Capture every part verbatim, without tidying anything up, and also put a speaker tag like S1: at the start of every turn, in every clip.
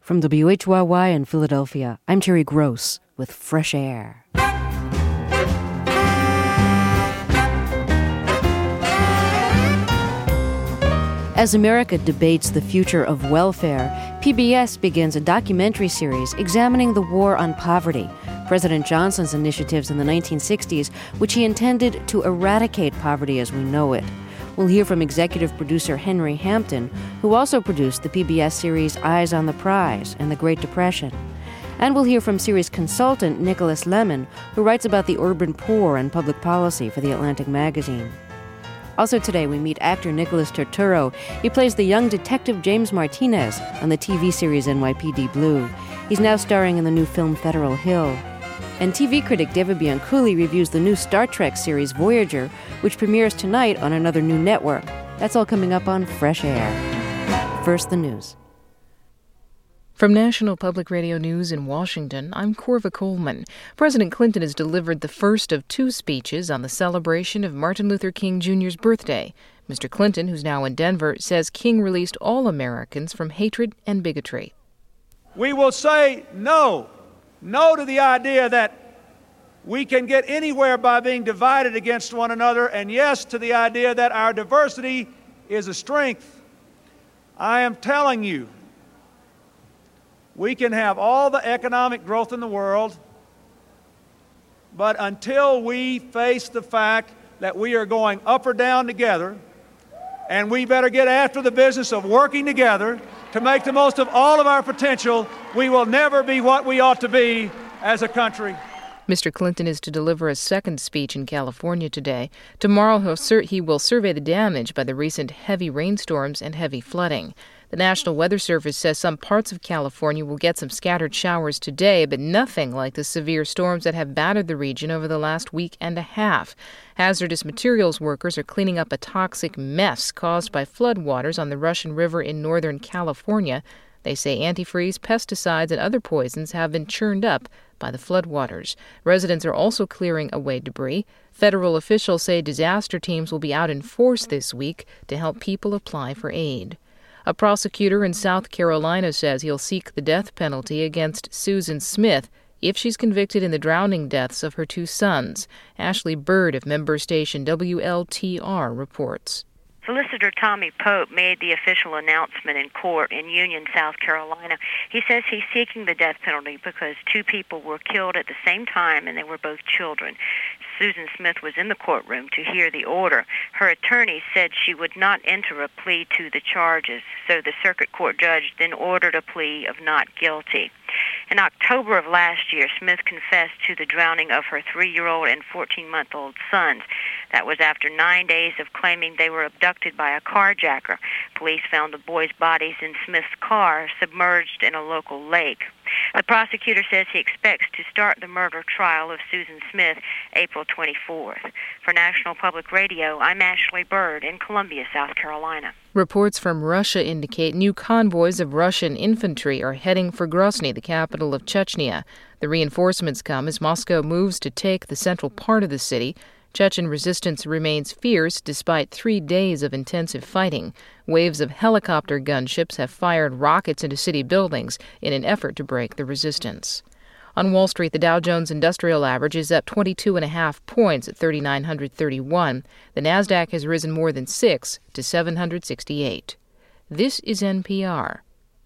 S1: From W H Y Y in Philadelphia, I'm Terry Gross with Fresh Air. As America debates the future of welfare, P B S begins a documentary series examining the war on poverty, President Johnson's initiatives in the nineteen sixties, which he intended to eradicate poverty as we know it. We'll hear from executive producer Henry Hampton, who also produced the P B S series Eyes on the Prize and the Great Depression. And we'll hear from series consultant Nicholas Lemon, who writes about the urban poor and public policy for The Atlantic magazine. Also today, we meet actor Nicholas Turturro. He plays the young detective James Martinez on the T V series N Y P D Blue. He's now starring in the new film Federal Hill. And T V critic David Bianculli reviews the new Star Trek series Voyager, which premieres tonight on another new network. That's all coming up on Fresh Air. First, the news.
S2: From National Public Radio News in Washington, I'm Corva Coleman. President Clinton has delivered the first of two speeches on the celebration of Martin Luther King Junior's birthday. Mister Clinton, who's now in Denver, says King released all Americans from hatred and bigotry.
S3: We will say no. No to the idea that we can get anywhere by being divided against one another, and yes to the idea that our diversity is a strength. I am telling you, we can have all the economic growth in the world, but until we face the fact that we are going up or down together, and we better get after the business of working together to make the most of all of our potential, we will never be what we ought to be as a country.
S2: Mister Clinton is to deliver a second speech in California today. Tomorrow he'll sur- he will survey the damage by the recent heavy rainstorms and heavy flooding. The National Weather Service says some parts of California will get some scattered showers today, but nothing like the severe storms that have battered the region over the last week and a half. Hazardous materials workers are cleaning up a toxic mess caused by floodwaters on the Russian River in northern California. They say antifreeze, pesticides, and other poisons have been churned up by the floodwaters. Residents are also clearing away debris. Federal officials say disaster teams will be out in force this week to help people apply for aid. A prosecutor in South Carolina says he'll seek the death penalty against Susan Smith if she's convicted in the drowning deaths of her two sons. Ashley Bird of member station W L T R reports.
S4: Solicitor Tommy Pope made the official announcement in court in Union, South Carolina. He says he's seeking the death penalty because two people were killed at the same time and they were both children. Susan Smith was in the courtroom to hear the order. Her attorney said she would not enter a plea to the charges, so the circuit court judge then ordered a plea of not guilty. In October of last year, Smith confessed to the drowning of her three-year-old and fourteen-month-old sons. That was after nine days of claiming they were abducted by a carjacker. Police found the boys' bodies in Smith's car submerged in a local lake. The prosecutor says he expects to start the murder trial of Susan Smith April twenty-fourth. For National Public Radio, I'm Ashley Bird in Columbia, South Carolina.
S2: Reports from Russia indicate new convoys of Russian infantry are heading for Grozny, the capital of Chechnya. The reinforcements come as Moscow moves to take the central part of the city. Chechen resistance remains fierce despite three days of intensive fighting. Waves of helicopter gunships have fired rockets into city buildings in an effort to break the resistance. On Wall Street, the Dow Jones Industrial Average is up twenty-two point five points at three thousand nine hundred thirty-one. The Nasdaq has risen more than six to seven hundred sixty-eight. This is N P R.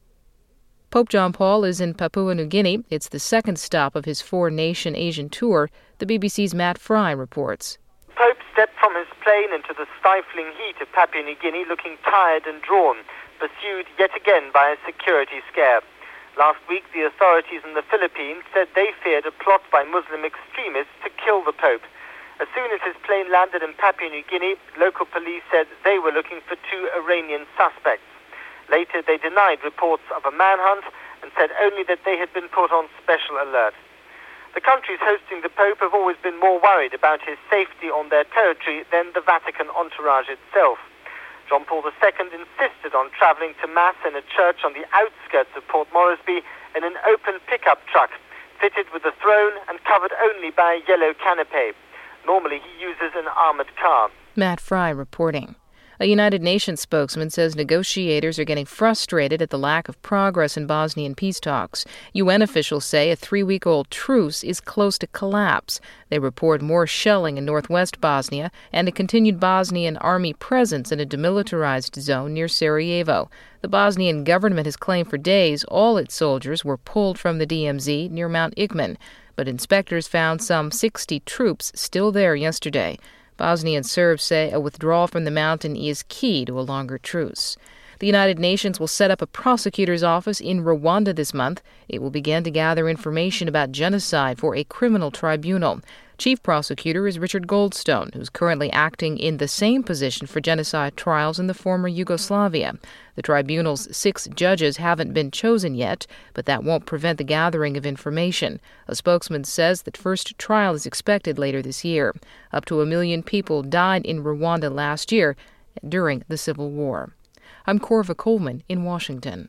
S2: Pope John Paul is in Papua New Guinea. It's the second stop of his four-nation Asian tour. The B B C's Matt Fry reports.
S5: The Pope stepped from his plane into the stifling heat of Papua New Guinea looking tired and drawn, pursued yet again by a security scare. Last week, the authorities in the Philippines said they feared a plot by Muslim extremists to kill the Pope. As soon as his plane landed in Papua New Guinea, local police said they were looking for two Iranian suspects. Later, they denied reports of a manhunt and said only that they had been put on special alert. The countries hosting the Pope have always been more worried about his safety on their territory than the Vatican entourage itself. John Paul the Second insisted on travelling to Mass in a church on the outskirts of Port Moresby in an open pickup truck, fitted with a throne and covered only by a yellow canopé. Normally, he uses an armoured car.
S2: Matt Fry reporting. A United Nations spokesman says negotiators are getting frustrated at the lack of progress in Bosnian peace talks. U N officials say a three-week-old truce is close to collapse. They report more shelling in northwest Bosnia and a continued Bosnian army presence in a demilitarized zone near Sarajevo. The Bosnian government has claimed for days all its soldiers were pulled from the D M Z near Mount Igman, but inspectors found some sixty troops still there yesterday. Bosnian Serbs say a withdrawal from the mountain is key to a longer truce. The United Nations will set up a prosecutor's office in Rwanda this month. It will begin to gather information about genocide for a criminal tribunal. Chief prosecutor is Richard Goldstone, who's currently acting in the same position for genocide trials in the former Yugoslavia. The tribunal's six judges haven't been chosen yet, but that won't prevent the gathering of information. A spokesman says that first trial is expected later this year. Up to a million people died in Rwanda last year during the Civil War. I'm Corva Coleman in Washington.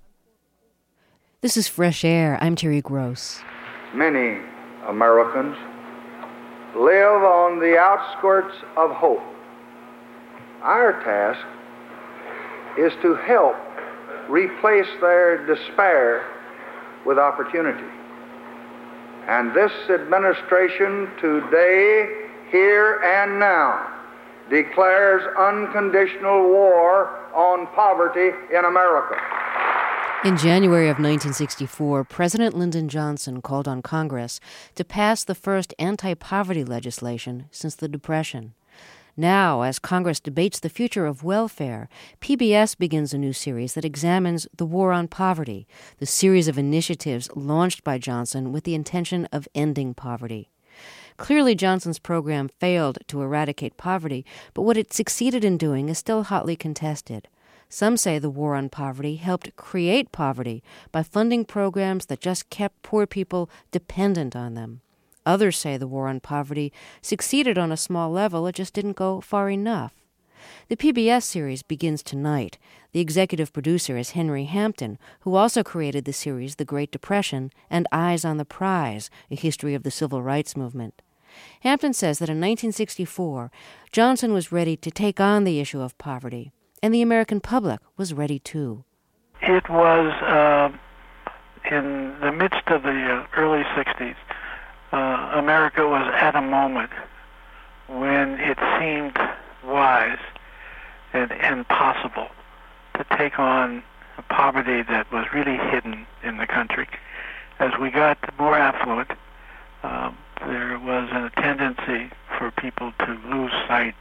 S1: This is Fresh Air. I'm Terry Gross.
S6: Many Americans live on the outskirts of hope. Our task is to help replace their despair with opportunity. And this administration today, here and now, declares unconditional war on poverty in America.
S1: In January of nineteen sixty-four, President Lyndon Johnson called on Congress to pass the first anti-poverty legislation since the Depression. Now, as Congress debates the future of welfare, P B S begins a new series that examines the war on poverty, the series of initiatives launched by Johnson with the intention of ending poverty. Clearly, Johnson's program failed to eradicate poverty, but what it succeeded in doing is still hotly contested. Some say the war on poverty helped create poverty by funding programs that just kept poor people dependent on them. Others say the war on poverty succeeded on a small level, it just didn't go far enough. The P B S series begins tonight. The executive producer is Henry Hampton, who also created the series The Great Depression and Eyes on the Prize, a history of the civil rights movement. Hampton says that in nineteen sixty-four, Johnson was ready to take on the issue of poverty, and the American public was ready too.
S7: It was uh, in the midst of the uh, early sixties. Uh, America was at a moment when it seemed wise and, and possible to take on a poverty that was really hidden in the country. As we got more affluent, um, there was a tendency for people to lose sight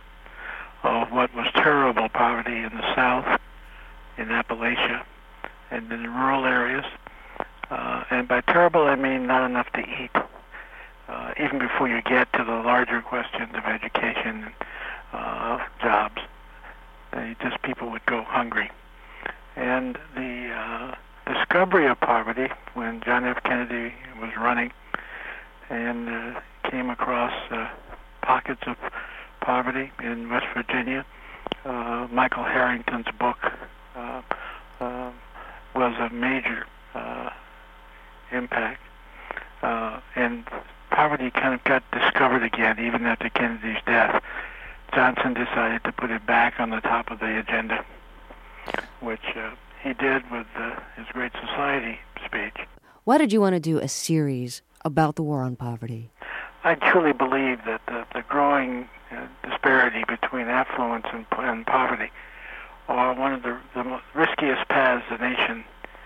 S7: of what was terrible poverty in the South, in Appalachia, and in the rural areas. Uh, and by terrible, I mean not enough to eat. Uh, even before you get to the larger questions of education and uh, jobs, they just people would go hungry. And the uh, discovery of poverty, when John F. Kennedy was running and uh, came across uh, pockets of poverty in West Virginia, uh, Michael Harrington's book uh, uh, was a major uh, impact. Uh, and poverty kind of got discovered again, even after Kennedy's death. Johnson decided to put it back on the top of the agenda, which uh, he did with uh, his Great Society speech.
S1: Why did you want to do a series about the war on poverty?
S7: I truly believe that the, the growing uh, disparity between affluence and, and poverty are one of the, the riskiest paths the nation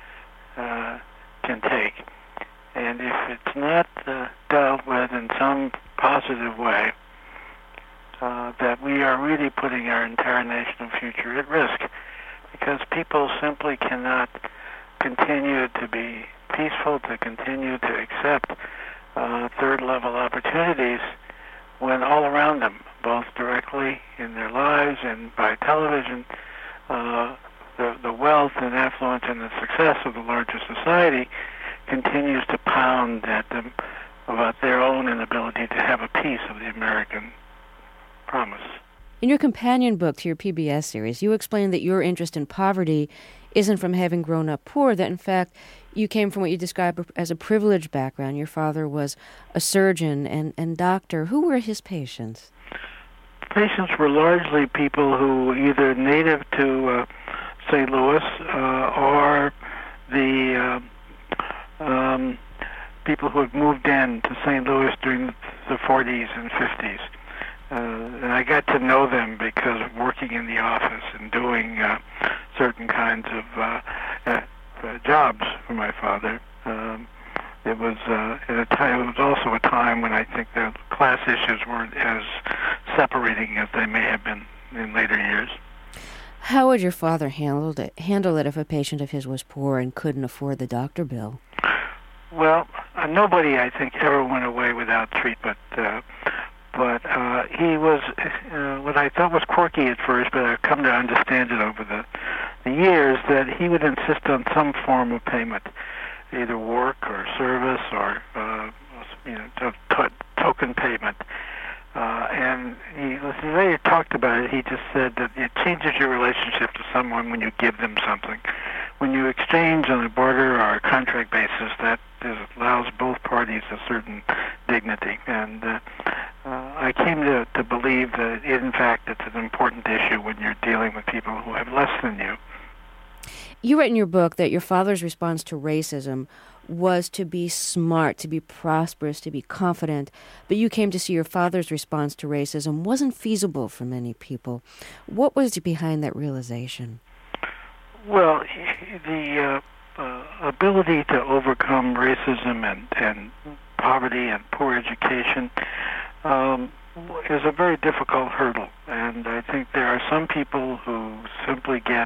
S7: uh, can take. And if it's not uh, dealt with in some positive way, uh, that we are really putting our entire national future at risk, because people simply cannot continue to be peaceful, to continue to accept uh, third-level opportunities when all around them, both directly in their lives and by television, uh, the, the wealth and affluence and the success of the larger society continues to pound at them about their own inability to have a piece of the American promise.
S1: In your companion book to your P B S series, you explain that your interest in poverty isn't from having grown up poor, that in fact you came from what you describe as a privileged background. Your father was a surgeon and, and doctor. Who were his patients?
S7: patients were largely people who either native to uh, Saint Louis uh, or the uh, um, people who had moved in to Saint Louis during the forties and fifties. Uh, and I got to know them because of working in the office and doing uh, certain kinds of uh, uh, uh, jobs for my father. Um, it was uh, at a time. It was also a time when I think the class issues weren't as separating as they may have been in later years.
S1: How would your father handle it? Handle it if a patient of his was poor and couldn't afford the doctor bill?
S7: Well, uh, nobody, I think, ever went away without treatment. Uh, but uh, he was uh, what I thought was quirky at first, but I've come to understand it over the, the years, that he would insist on some form of payment, either work or service or uh, you know to, to, token payment. Uh, and he, he later talked about it. He just said that it changes your relationship to someone when you give them something. When you exchange on a barter or a contract basis, that is, allows both parties a certain dignity. And uh, uh, I came to, to believe that, in fact, it's an important issue when you're dealing with people who have less than you.
S1: You write in your book that your father's response to racism was to be smart, to be prosperous, to be confident, but you came to see your father's response to racism wasn't feasible for many people. What was behind that realization?
S7: Well, the uh, uh, ability to overcome racism and, and poverty and poor education um, is a very difficult hurdle, and I think there are some people who simply get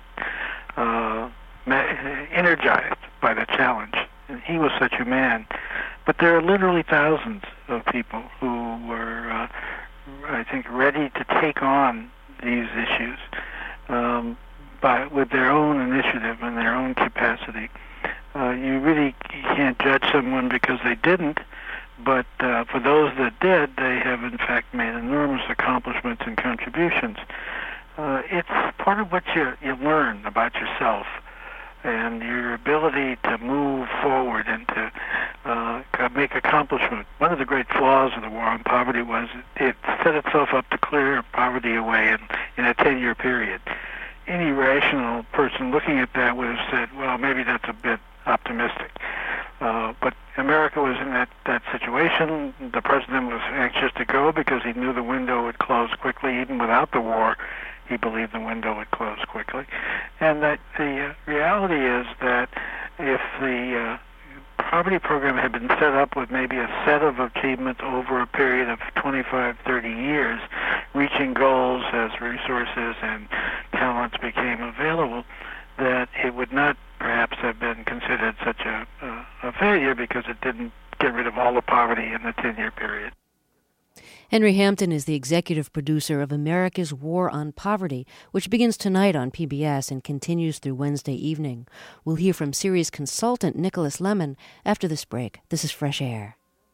S7: uh, energized by the challenge. And he was such a man. But there are literally thousands of people who were, uh, I think, ready to take on these issues um, by with their own initiative and their own capacity. Uh, you really can't judge someone because they didn't, but uh, for those that did, they have in fact made enormous accomplishments and contributions. Uh, it's part of what you, you learn about yourself and your ability to move forward and to uh, make accomplishment. One of the great flaws of the War on Poverty was it set itself up to clear poverty away in, in a ten-year period. Any rational person looking at that would have said, well, maybe that's a bit optimistic. Uh, but America was in that, that situation. The president was anxious to go because he knew the window would close quickly. Even without the war, he believed the window would close quickly. And that the uh, reality is that if the uh, poverty program had been set up with maybe a set of achievements over a period of twenty-five, thirty years, reaching goals as resources and talents became available, that it would not perhaps have been considered such a, uh, a failure because it didn't get rid of all the poverty in the ten-year period.
S1: Henry Hampton is the executive producer of America's War on Poverty, which begins tonight on P B S and continues through Wednesday evening. We'll hear from series consultant Nicholas Lemon after this break. This is Fresh Air.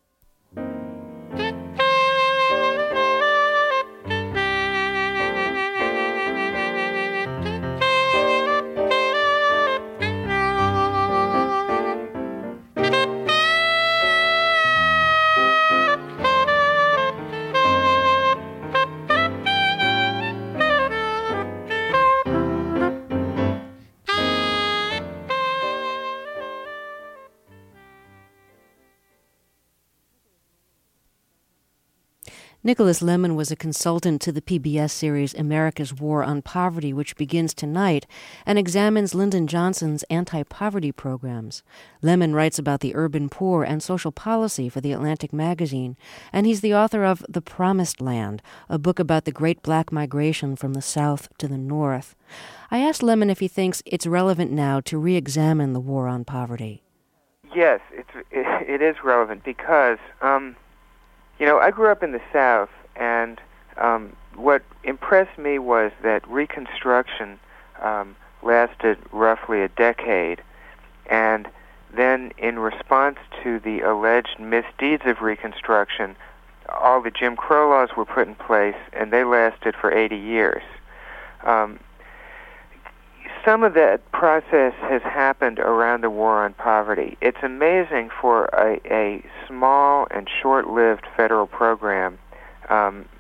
S1: Nicholas Lemon was a consultant to the P B S series America's War on Poverty, which begins tonight and examines Lyndon Johnson's anti-poverty programs. Lemon writes about the urban poor and social policy for The Atlantic magazine, and he's the author of The Promised Land, a book about the Great Black Migration from the South to the North. I asked Lemon if he thinks it's relevant now to re-examine the war on poverty.
S8: Yes, it's, it, it is relevant because... Um You know, I grew up in the South, and um, what impressed me was that Reconstruction um, lasted roughly a decade, and then in response to the alleged misdeeds of Reconstruction, all the Jim Crow laws were put in place, and they lasted for eighty years. Um, some of that process has happened around the War on Poverty. It's amazing for a, a small and short-lived federal program um,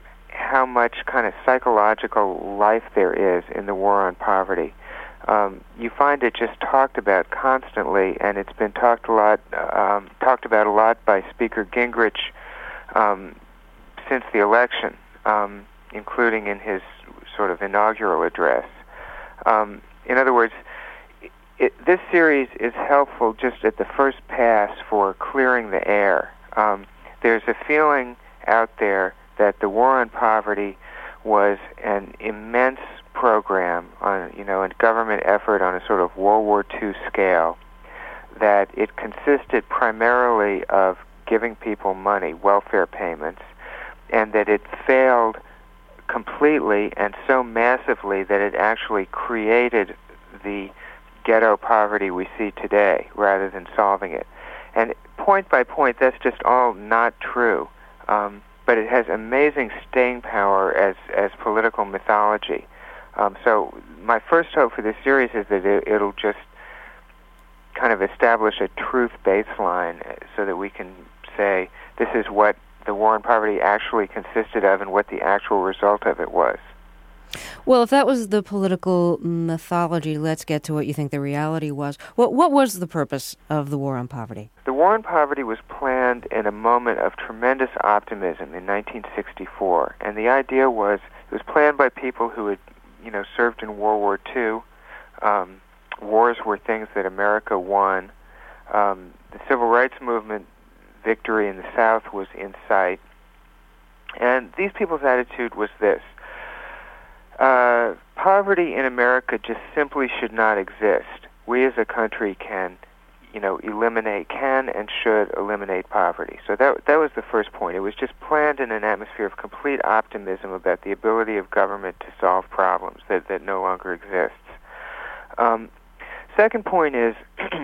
S8: how much kind of psychological life there is in the war on poverty. Um, you find it just talked about constantly, and it's been talked a lot, um, talked about a lot by Speaker Gingrich um, since the election, um, including in his sort of inaugural address. Um, in other words, it, this series is helpful just at the first pass for clearing the air. Um, there's a feeling out there that the war on poverty was an immense program on, you know, a government effort on a sort of World War Two scale, that it consisted primarily of giving people money, welfare payments, and that it failed completely and so massively that it actually created the ghetto poverty we see today rather than solving it. And point by point, that's just all not true. Um, but it has amazing staying power as, as political mythology. Um, so my first hope for this series is that it, it'll just kind of establish a truth baseline so that we can say this is what the war on poverty actually consisted of and what the actual result of it was.
S1: Well, if that was the political mythology, let's get to what you think the reality was. What, what was the purpose of the war on poverty?
S8: The war on poverty was planned in a moment of tremendous optimism in nineteen sixty-four, and the idea was it was planned by people who had, you know, served in World War Two. Um, wars were things that America won. Um, the Civil Rights Movement victory in the South was in sight. And these people's attitude was this. Uh, poverty in America just simply should not exist. We as a country can, you know, eliminate, can and should eliminate poverty. So that that was the first point. It was just planned in an atmosphere of complete optimism about the ability of government to solve problems that, that no longer exists. Um, second point is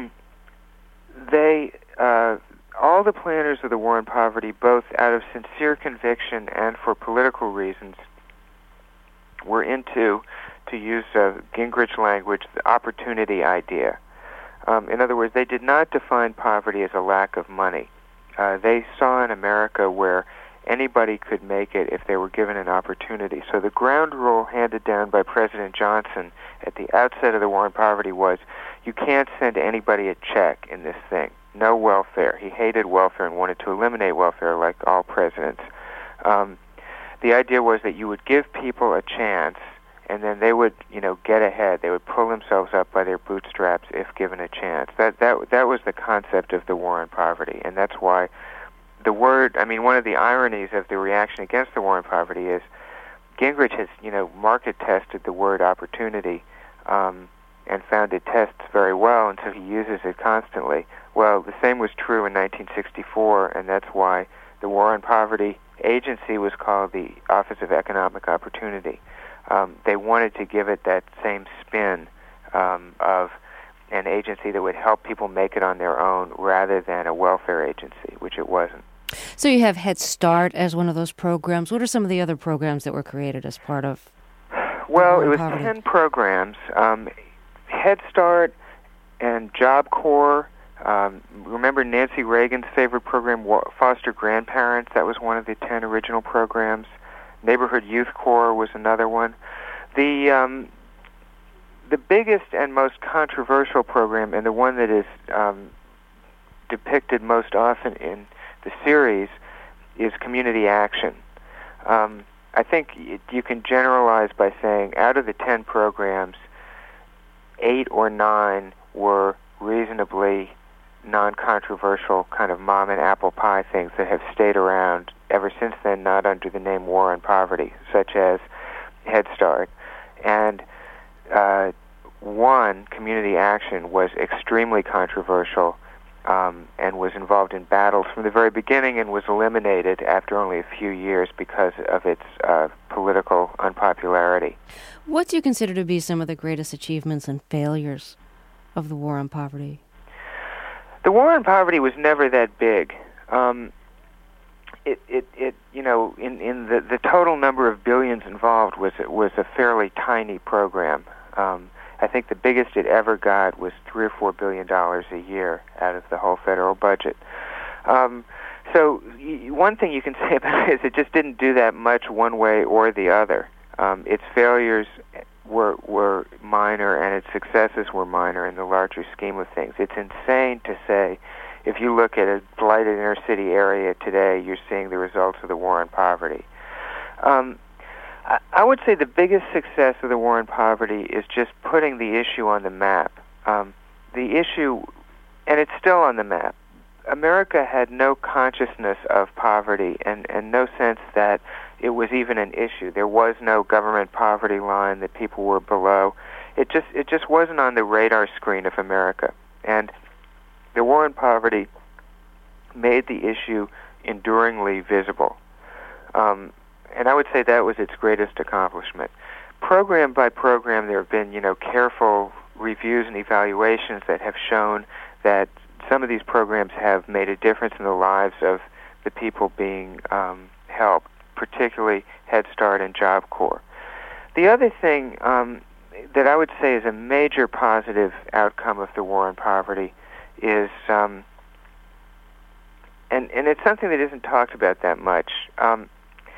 S8: they, uh, all the planners of the war on poverty, both out of sincere conviction and for political reasons, were into, to use uh, Gingrich language, the opportunity idea. Um, in other words, they did not define poverty as a lack of money. Uh, they saw in America where anybody could make it if they were given an opportunity. So the ground rule handed down by President Johnson at the outset of the war on poverty was you can't send anybody a check in this thing. No welfare. He hated welfare and wanted to eliminate welfare like all presidents. Um, the idea was that you would give people a chance and then they would, you know, get ahead. They would pull themselves up by their bootstraps if given a chance. That that that was the concept of the war on poverty, and that's why the word. I mean, one of the ironies of the reaction against the war on poverty is Gingrich has, you know, market tested the word opportunity um, and found it tests very well, and so he uses it constantly. Well, the same was true in nineteen sixty-four, and that's why the war on poverty agency was called the Office of Economic Opportunity. Um, they wanted to give it that same spin um, of an agency that would help people make it on their own rather than a welfare agency, which it wasn't.
S1: So you have Head Start as one of those programs. What are some of the other programs that were created as part of
S8: Well, it was
S1: poverty?
S8: ten programs. Um, Head Start and Job Corps. Um, remember Nancy Reagan's favorite program, Foster Grandparents? That was one of the ten original programs. Neighborhood Youth Corps was another one. The um, the biggest and most controversial program, and the one that is um, depicted most often in the series, is Community Action. Um, I think you can generalize by saying out of the ten programs, eight or nine were reasonably non-controversial kind of mom and apple pie things that have stayed around ever since then, not under the name War on Poverty, such as Head Start. And uh, one, Community Action, was extremely controversial um, and was involved in battles from the very beginning and was eliminated after only a few years because of its uh, political unpopularity.
S1: What do you consider to be some of the greatest achievements and failures of the war on poverty?
S8: The war on poverty was never that big. Um, it, it, it, you know, in, in the, the total number of billions involved was was a fairly tiny program. Um, I think the biggest it ever got was three or four billion dollars a year out of the whole federal budget. Um, so y- one thing you can say about it is it just didn't do that much one way or the other. Um, its failures were were minor and its successes were minor in the larger scheme of things. It's insane to say, if you look at a blighted inner city area today, you're seeing the results of the war on poverty. Um, I, I would say the biggest success of the war on poverty is just putting the issue on the map. Um, the issue, and it's still on the map. America had no consciousness of poverty and, and no sense that it was even an issue. There was no government poverty line that people were below. It just it just wasn't on the radar screen of America. And the war on poverty made the issue enduringly visible. Um, and I would say that was its greatest accomplishment. Program by program, there have been, you know, careful reviews and evaluations that have shown that some of these programs have made a difference in the lives of the people being um, helped, particularly Head Start and Job Corps. The other thing um, that I would say is a major positive outcome of the war on poverty is, um, and, and it's something that isn't talked about that much, um,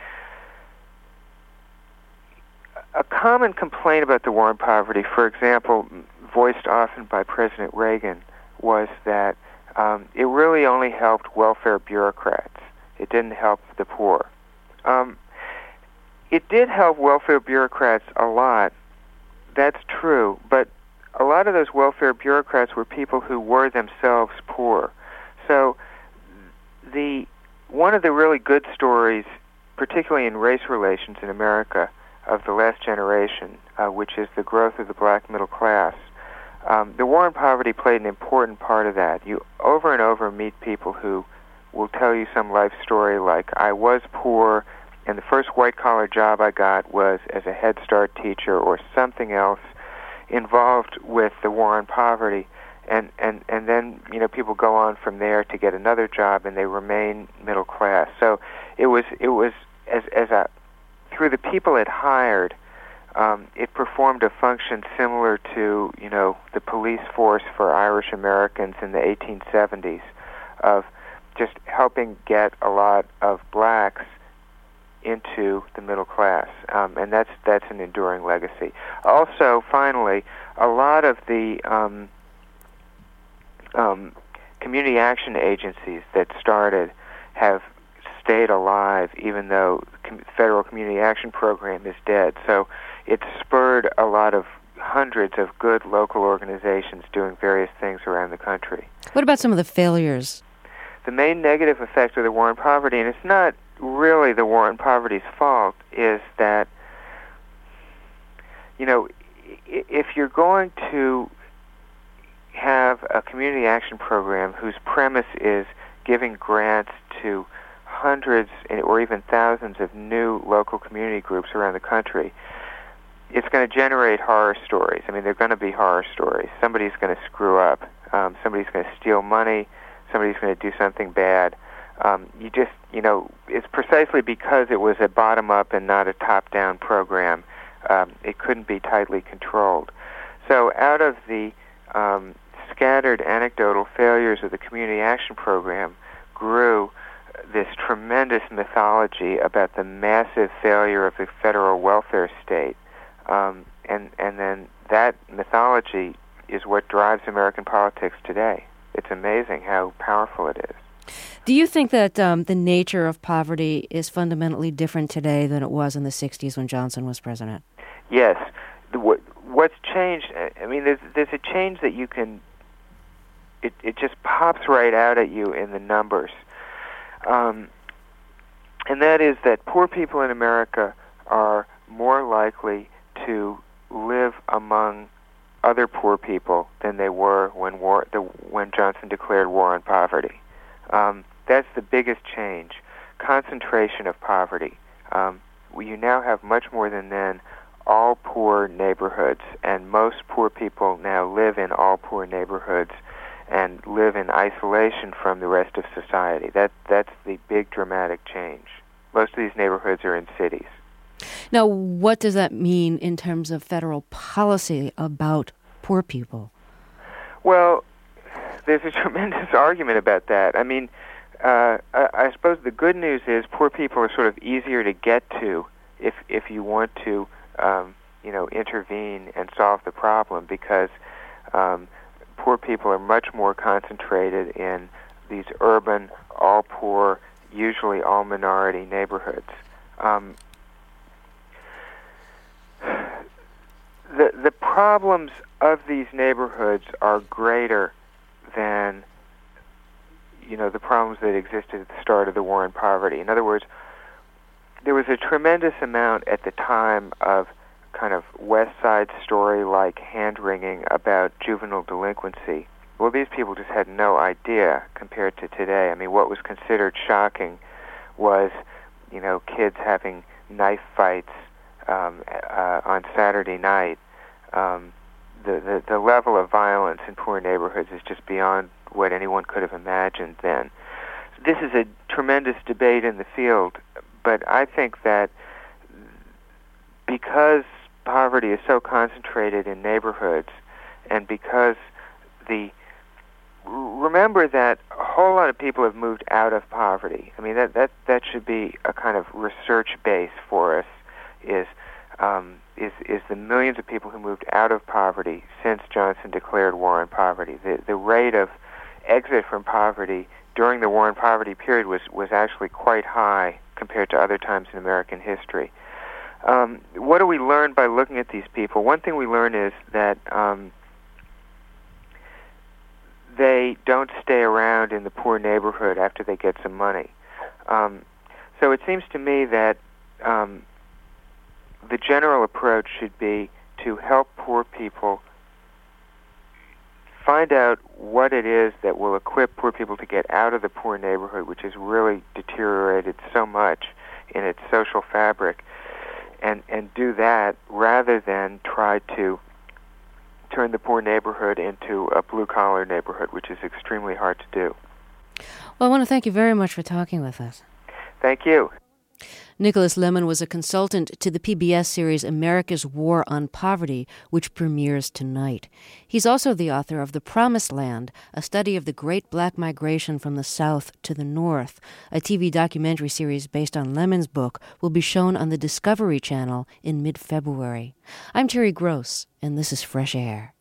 S8: a common complaint about the war on poverty, for example, voiced often by President Reagan, was that um, it really only helped welfare bureaucrats. It didn't help the poor. Um, it did help welfare bureaucrats a lot. That's true, but a lot of those welfare bureaucrats were people who were themselves poor. So the one of the really good stories, particularly in race relations in America, of the last generation, uh, which is the growth of the black middle class, Um, the war on poverty played an important part of that. You over and over meet people who will tell you some life story like, I was poor, and the first white-collar job I got was as a Head Start teacher or something else involved with the war on poverty. And, and, and then, you know, people go on from there to get another job, and they remain middle class. So it was, it was as, as a, through the people it hired, Um, it performed a function similar to, you know, the police force for Irish Americans in the eighteen seventies, of just helping get a lot of blacks into the middle class, um, and that's that's an enduring legacy. Also, finally, a lot of the um, um, community action agencies that started have stayed alive, even though the federal community action program is dead. So it spurred a lot of hundreds of good local organizations doing various things around the country.
S1: What about some of the failures?
S8: The main negative effect of the war on poverty, and it's not really the war on poverty's fault, is that, you know, if you're going to have a community action program whose premise is giving grants to hundreds or even thousands of new local community groups around the country, it's going to generate horror stories. I mean, they're going to be horror stories. Somebody's going to screw up. Um, somebody's going to steal money. Somebody's going to do something bad. Um, you just, you know, it's precisely because it was a bottom-up and not a top-down program. Um, it couldn't be tightly controlled. So out of the um, scattered anecdotal failures of the community action program grew this tremendous mythology about the massive failure of the federal welfare state. Um, and, and then that mythology is what drives American politics today. It's amazing how powerful it is.
S1: Do you think that um, the nature of poverty is fundamentally different today than it was in the sixties when Johnson was president?
S8: Yes. The, what, what's changed, I mean, there's, there's a change that you can, it, it just pops right out at you in the numbers. Um, and that is that poor people in America are more likely to live among other poor people than they were when war, the, when Johnson declared war on poverty. Um, that's the biggest change. Concentration of poverty. Um, you now have much more than then all poor neighborhoods, and most poor people now live in all poor neighborhoods and live in isolation from the rest of society. That that's the big dramatic change. Most of these neighborhoods are in cities.
S1: Now, what does that mean in terms of federal policy about poor people?
S8: Well, there's a tremendous argument about that. I mean, uh, I, I suppose the good news is poor people are sort of easier to get to if if you want to, um, you know, intervene and solve the problem, because um, poor people are much more concentrated in these urban, all poor, usually all minority neighborhoods. Um, the the problems of these neighborhoods are greater than, you know, the problems that existed at the start of the war on poverty. In other words, there was a tremendous amount at the time of kind of West Side Story-like hand-wringing about juvenile delinquency. Well, these people just had no idea compared to today. I mean, what was considered shocking was, you know, kids having knife fights um, uh, on Saturday night. Um, the, the, the level of violence in poor neighborhoods is just beyond what anyone could have imagined then. This is a tremendous debate in the field, but I think that because poverty is so concentrated in neighborhoods, and because the remember that a whole lot of people have moved out of poverty. I mean, that that that should be a kind of research base for us. Is um, is is the millions of people who moved out of poverty since Johnson declared war on poverty. The the rate of exit from poverty during the war on poverty period was was actually quite high compared to other times in American history. Um, what do we learn by looking at these people? One thing we learn is that um, they don't stay around in the poor neighborhood after they get some money. Um, so it seems to me that um, the general approach should be to help poor people find out what it is that will equip poor people to get out of the poor neighborhood, which has really deteriorated so much in its social fabric, and, and do that rather than try to turn the poor neighborhood into a blue-collar neighborhood, which is extremely hard to do.
S1: Well, I want to thank you very much for talking with us.
S8: Thank you.
S1: Nicholas Lemon was a consultant to the P B S series America's War on Poverty, which premieres tonight. He's also the author of The Promised Land, a study of the Great Black Migration from the South to the North. A T V documentary series based on Lemon's book will be shown on the Discovery Channel in mid-February. I'm Terry Gross, and this is Fresh Air.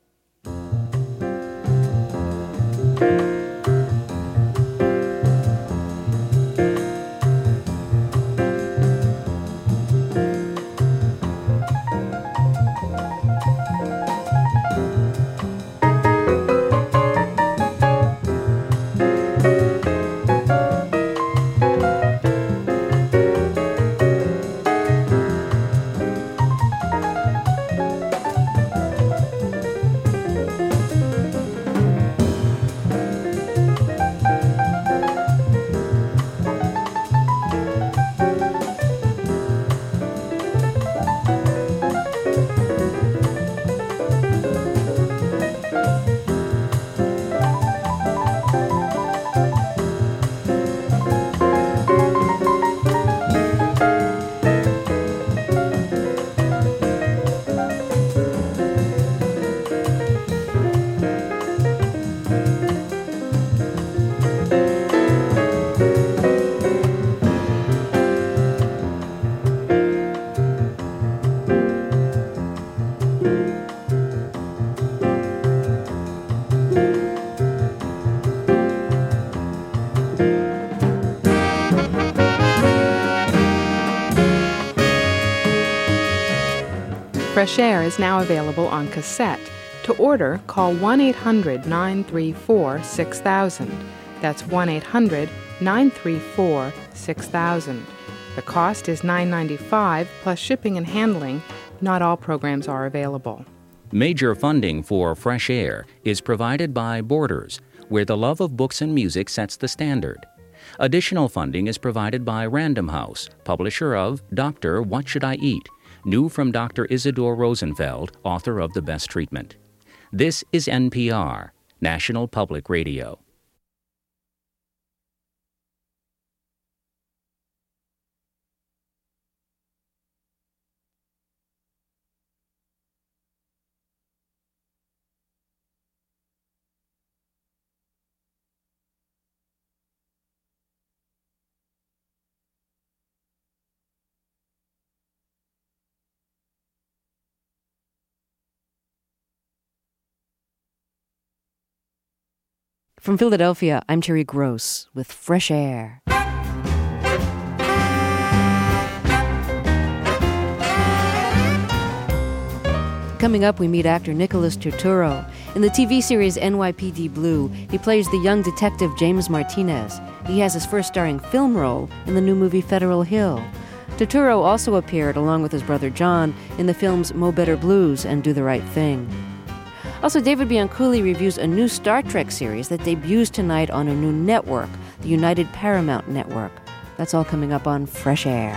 S9: Fresh Air is now available on cassette. To order, call one eight hundred nine three four six thousand. That's one eight hundred nine three four six thousand. The cost is nine dollars and ninety-five cents plus shipping and handling. Not all programs are available.
S10: Major funding for Fresh Air is provided by Borders, where the love of books and music sets the standard. Additional funding is provided by Random House, publisher of Doctor What Should I Eat? New from Doctor Isidore Rosenfeld, author of The Best Treatment. This is N P R, National Public Radio.
S1: From Philadelphia, I'm Terry Gross with Fresh Air. Coming up, we meet actor Nicholas Turturro. In the T V series N Y P D Blue, he plays the young detective James Martinez. He has his first starring film role in the new movie Federal Hill. Turturro also appeared, along with his brother John, in the films Mo Better Blues and Do the Right Thing. Also, David Bianculli reviews a new Star Trek series that debuts tonight on a new network, the United Paramount Network. That's all coming up on Fresh Air.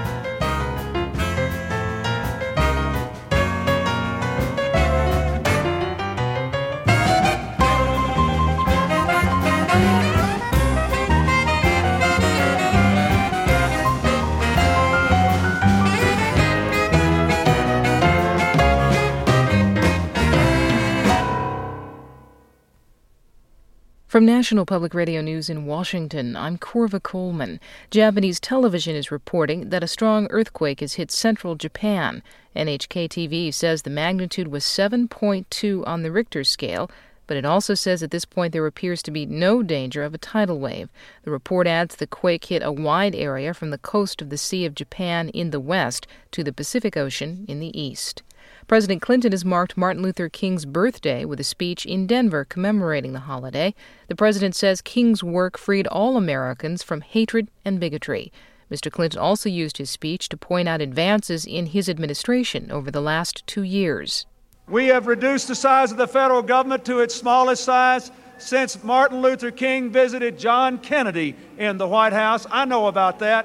S2: From National Public Radio News in Washington, I'm Corva Coleman. Japanese television is reporting that a strong earthquake has hit central Japan. N H K T V says the magnitude was seven point two on the Richter scale, but it also says at this point there appears to be no danger of a tidal wave. The report adds the quake hit a wide area from the coast of the Sea of Japan in the west to the Pacific Ocean in the east. President Clinton has marked Martin Luther King's birthday with a speech in Denver commemorating the holiday. The president says King's work freed all Americans from hatred and bigotry. Mister Clinton also used his speech to point out advances in his administration over the last two years.
S3: We have reduced the size of the federal government to its smallest size since Martin Luther King visited John Kennedy in the White House. I know about that.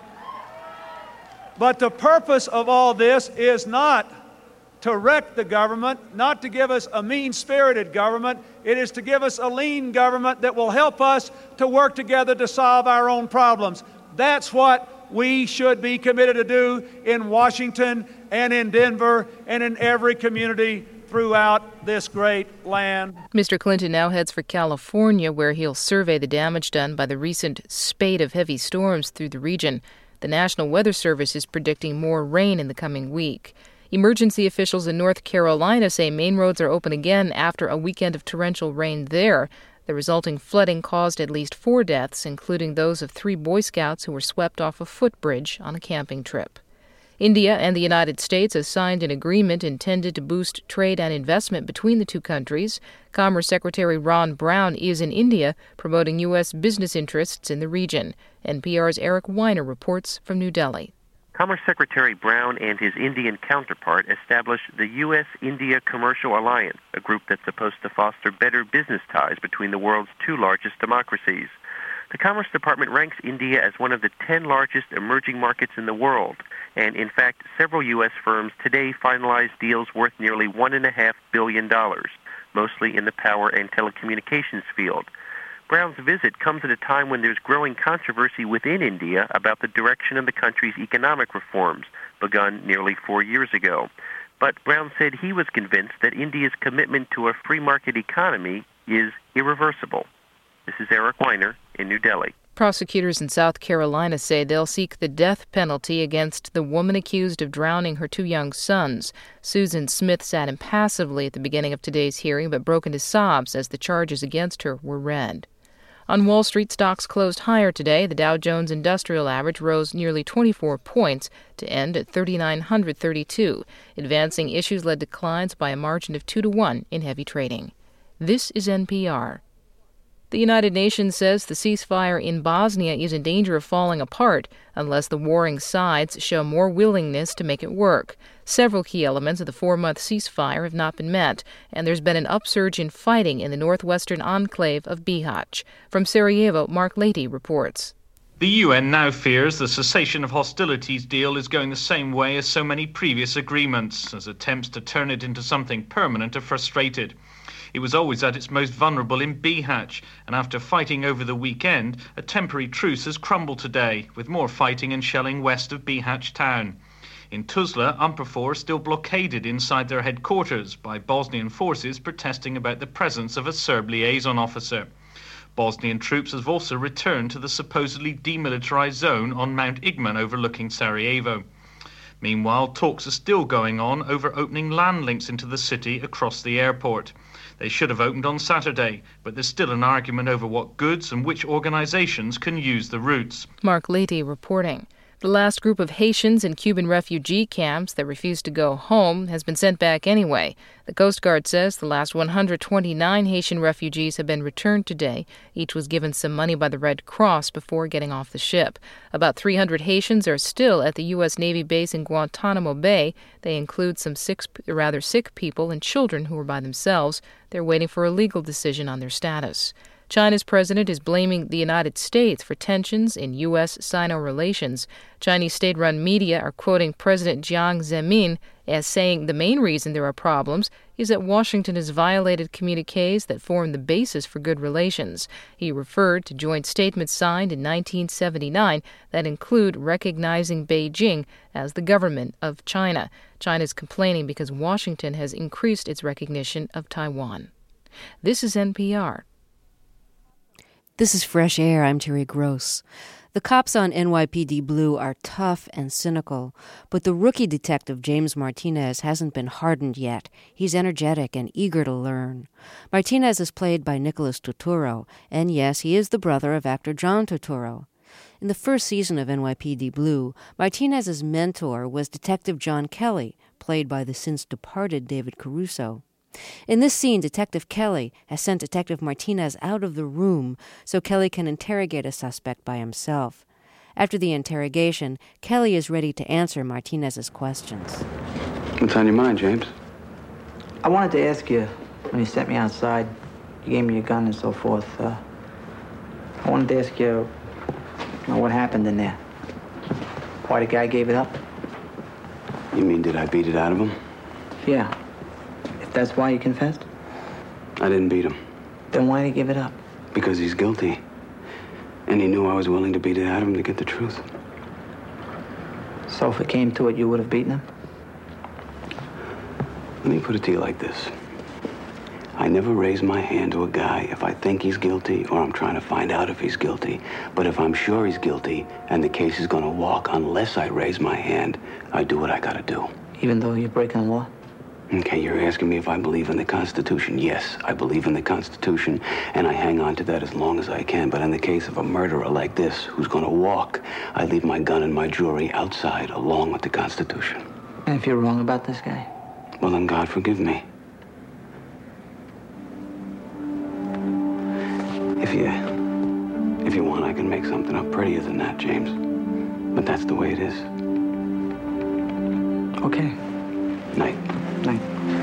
S3: But the purpose of all this is not to wreck the government, not to give us a mean-spirited government. It is to give us a lean government that will help us to work together to solve our own problems. That's what we should be committed to do in Washington and in Denver and in every community throughout this great land.
S2: Mister Clinton now heads for California, where he'll survey the damage done by the recent spate of heavy storms through the region. The National Weather Service is predicting more rain in the coming week. Emergency officials in North Carolina say main roads are open again after a weekend of torrential rain there. The resulting flooding caused at least four deaths, including those of three Boy Scouts who were swept off a footbridge on a camping trip. India and the United States have signed an agreement intended to boost trade and investment between the two countries. Commerce Secretary Ron Brown is in India, promoting U S business interests in the region. N P R's Eric Weiner reports from New Delhi.
S11: Commerce Secretary Brown and his Indian counterpart established the U S India Commercial Alliance, a group that's supposed to foster better business ties between the world's two largest democracies. The Commerce Department ranks India as one of the ten largest emerging markets in the world, and in fact, several U S firms today finalize deals worth nearly one point five billion dollars, mostly in the power and telecommunications field. Brown's visit comes at a time when there's growing controversy within India about the direction of the country's economic reforms, begun nearly four years ago. But Brown said he was convinced that India's commitment to a free market economy is irreversible. This is Eric Weiner in New Delhi.
S2: Prosecutors in South Carolina say they'll seek the death penalty against the woman accused of drowning her two young sons. Susan Smith sat impassively at the beginning of today's hearing but broke into sobs as the charges against her were read. On Wall Street, stocks closed higher today. The Dow Jones Industrial Average rose nearly twenty-four points to end at three thousand nine hundred thirty-two. Advancing issues led declines by a margin of two to one in heavy trading. This is N P R. The United Nations says the ceasefire in Bosnia is in danger of falling apart unless the warring sides show more willingness to make it work. Several key elements of the four-month ceasefire have not been met, and there's been an upsurge in fighting in the northwestern enclave of Bihać. From Sarajevo, Mark Lady reports.
S12: The U N now fears the cessation of hostilities deal is going the same way as so many previous agreements, as attempts to turn it into something permanent are frustrated. It was always at its most vulnerable in Bihać, and after fighting over the weekend, a temporary truce has crumbled today, with more fighting and shelling west of Bihać town. In Tuzla, UNPROFOR is still blockaded inside their headquarters by Bosnian forces protesting about the presence of a Serb liaison officer. Bosnian troops have also returned to the supposedly demilitarized zone on Mount Igman overlooking Sarajevo. Meanwhile, talks are still going on over opening land links into the city across the airport. They should have opened on Saturday, but there's still an argument over what goods and which organizations can use the routes.
S2: Mark Leahy reporting. The last group of Haitians in Cuban refugee camps that refused to go home has been sent back anyway. The Coast Guard says the last one hundred twenty-nine Haitian refugees have been returned today. Each was given some money by the Red Cross before getting off the ship. About three hundred Haitians are still at the U S Navy base in Guantanamo Bay. They include some sick, rather sick people and children who are by themselves. They're waiting for a legal decision on their status. China's president is blaming the United States for tensions in U S Sino relations. Chinese state-run media are quoting President Jiang Zemin as saying the main reason there are problems is that Washington has violated communiques that form the basis for good relations. He referred to joint statements signed in nineteen seventy-nine that include recognizing Beijing as the government of China. China is complaining because Washington has increased its recognition of Taiwan. This is N P R.
S1: This is Fresh Air. I'm Terry Gross. The cops on N Y P D Blue are tough and cynical, but the rookie detective James Martinez hasn't been hardened yet. He's energetic and eager to learn. Martinez is played by Nicholas Turturro, and yes, he is the brother of actor John Turturro. In the first season of N Y P D Blue, Martinez's mentor was Detective John Kelly, played by the since-departed David Caruso. In this scene, Detective Kelly has sent Detective Martinez out of the room so Kelly can interrogate a suspect by himself. After the interrogation, Kelly is ready to answer Martinez's questions.
S13: What's on your mind, James?
S14: I wanted to ask you, when you sent me outside, you gave me your gun and so forth, uh, I wanted to ask you, you know, what happened in there? Why the guy gave it up?
S13: You mean, did I beat it out of him?
S14: Yeah. That's why you confessed?
S13: I didn't beat him.
S14: Then why did he give it up?
S13: Because he's guilty. And he knew I was willing to beat it out of him to get the truth.
S14: So if it came to it, you would have beaten him?
S13: Let me put it to you like this. I never raise my hand to a guy if I think he's guilty or I'm trying to find out if he's guilty. But if I'm sure he's guilty and the case is going to walk unless I raise my hand, I do what I got to do.
S14: Even though you're breaking the law?
S13: Okay, you're asking me if I believe in the Constitution. Yes, I believe in the Constitution, and I hang on to that as long as I can. But in the case of a murderer like this, who's going to walk, I leave my gun and my jewelry outside along with the Constitution.
S14: And if you're wrong about this guy?
S13: Well, then God forgive me. If you, if you want, I can make something up prettier than that, James. But that's the way it is.
S14: Okay.
S13: Night.
S14: Night.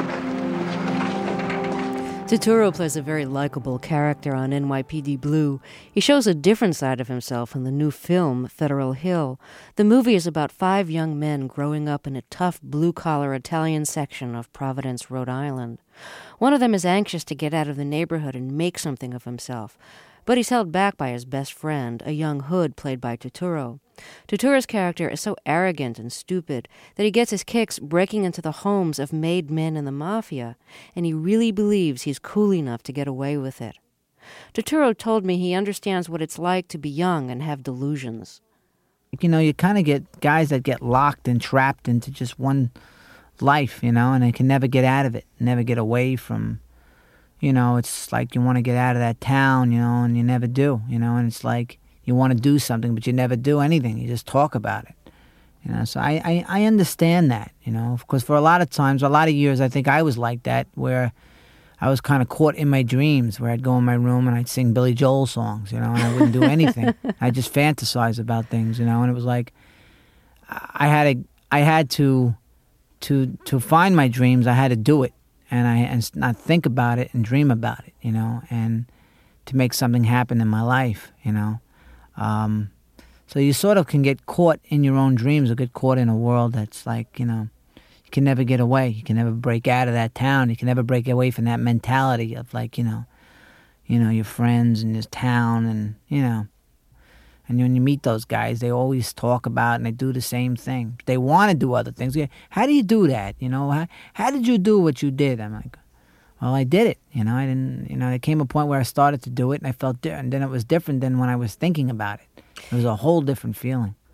S1: Turturro plays a very likable character on N Y P D Blue. He shows a different side of himself in the new film, Federal Hill. The movie is about five young men growing up in a tough blue-collar Italian section of Providence, Rhode Island. One of them is anxious to get out of the neighborhood and make something of himself, but he's held back by his best friend, a young hood played by Turturro. Turturro's character is so arrogant and stupid that he gets his kicks breaking into the homes of made men in the mafia, and he really believes he's cool enough to get away with it. Turturro told me he understands what it's like to be young and have delusions.
S15: You know, you kind of get guys that get locked and trapped into just one life, you know, and they can never get out of it, never get away from, you know, it's like you want to get out of that town, you know, and you never do, you know, and it's like you want to do something, but you never do anything. You just talk about it, you know. So I, I, I understand that, you know, because for a lot of times, a lot of years, I think I was like that, where I was kind of caught in my dreams, where I'd go in my room and I'd sing Billy Joel songs, you know, and I wouldn't do anything. I'd just fantasize about things, you know, and it was like I had to, I had to, to, to find my dreams. I had to do it, and I and not think about it and dream about it, you know, and to make something happen in my life, you know. Um, so you sort of can get caught in your own dreams, or get caught in a world that's like, you know, you can never get away. You can never break out of that town. You can never break away from that mentality of like, you know, you know, your friends and this town, and, you know, and when you meet those guys, they always talk about and they do the same thing. They want to do other things. How do you do that? You know, how, how did you do what you did? I'm like, well, I did it, you know, I didn't, you know, there came a point where I started to do it and I felt different, and then it was different than when I was thinking about it. It was a whole different feeling.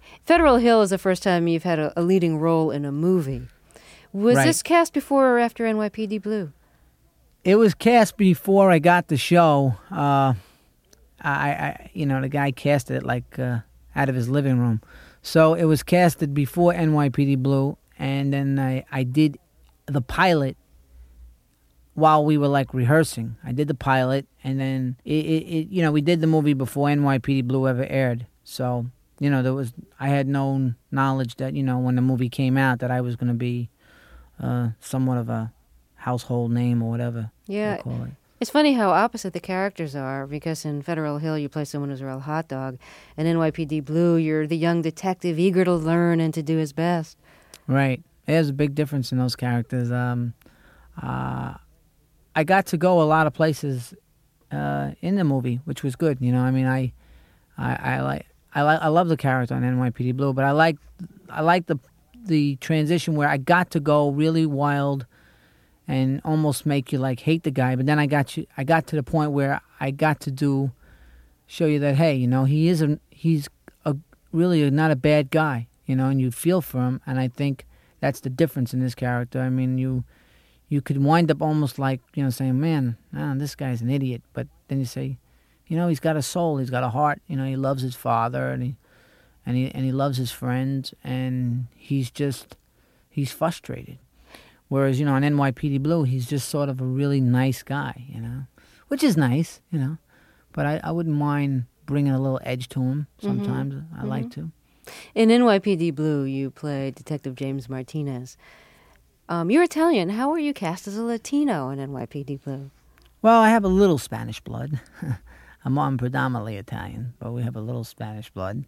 S1: Federal Hill is the first time you've had a, a leading role in a movie. Was
S15: Right.
S1: this cast before or after N Y P D Blue?
S15: It was cast before I got the show. Uh, I, I, you know, the guy casted it like uh, out of his living room. So it was casted before N Y P D Blue, and then I, I did the pilot while we were like rehearsing. I did the pilot, and then it, it, it you know, we did the movie before N Y P D Blue ever aired. So you know, there was I had no knowledge that you know when the movie came out that I was going to be uh, somewhat of a household name or whatever.
S1: Yeah.
S15: they call it.
S1: It's funny how opposite the characters are, because in Federal Hill you play someone who's a real hot dog, and in N Y P D Blue you're the young detective eager to learn and to do his best.
S15: Right. There's a big difference in those characters. Um, uh, I got to go a lot of places uh, in the movie, which was good. You know, I mean, I, I, I like, I like, I love the character on N Y P D Blue, but I like, I like the, the transition where I got to go really wild, and almost make you like hate the guy. But then I got you, I got to the point where I got to do, show you that hey, you know, he is a, he's a really a, not a bad guy, you know, and you feel for him, and I think that's the difference in this character. I mean, you you could wind up almost like, you know, saying, man, oh, this guy's an idiot. But then you say, you know, he's got a soul, he's got a heart. You know, he loves his father, and he and he and he loves his friends, and he's just he's frustrated. Whereas, you know, on N Y P D Blue, he's just sort of a really nice guy, you know, which is nice, you know. But I, I wouldn't mind bringing a little edge to him sometimes.
S1: Mm-hmm.
S15: I
S1: Mm-hmm.
S15: like to.
S1: In N Y P D Blue, you play Detective James Martinez. Um, you're Italian. How were you cast as a Latino in N Y P D Blue?
S15: Well, I have a little Spanish blood. I'm, I'm predominantly Italian, but we have a little Spanish blood.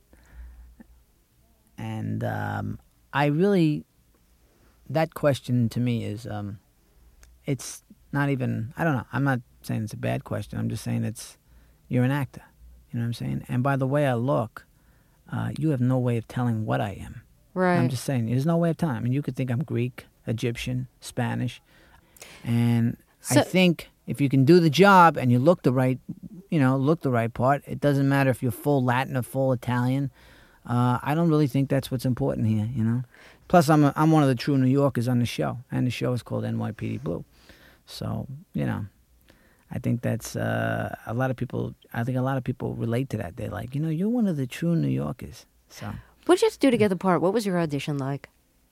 S15: And um, I really, that question to me is, um, it's not even, I don't know, I'm not saying it's a bad question. I'm just saying it's, you're an actor. You know what I'm saying? And by the way I look, uh, you have no way of telling what I am.
S1: Right.
S15: I'm just saying, there's no way of telling. I mean, you could think I'm Greek, Egyptian, Spanish. And
S1: So-
S15: I think if you can do the job and you look the right, you know, look the right part, it doesn't matter if you're full Latin or full Italian. Uh, I don't really think that's what's important here, you know. Plus, I'm a, I'm one of the true New Yorkers on the show, and the show is called N Y P D Blue. So, you know, I think that's uh, a lot of people. I think a lot of people relate to that. They're like, you know, you're one of the true New Yorkers. So,
S1: What did you have to do to get the part? What was your audition like?